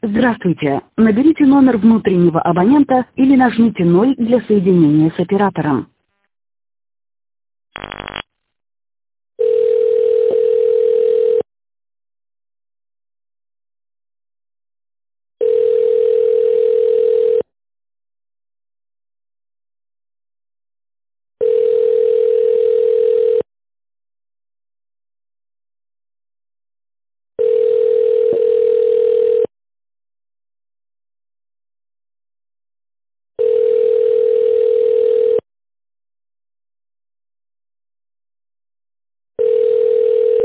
Здравствуйте. Наберите номер внутреннего абонента или нажмите 0 для соединения с оператором.